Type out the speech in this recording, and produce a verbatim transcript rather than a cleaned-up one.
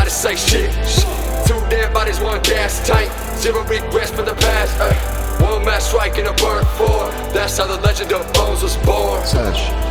gotta say shit. Two dead bodies, one gas tank. Zero regrets from the past. Ay. One mass strike and a burnt four. That's how the legend of Bones was born. Touch.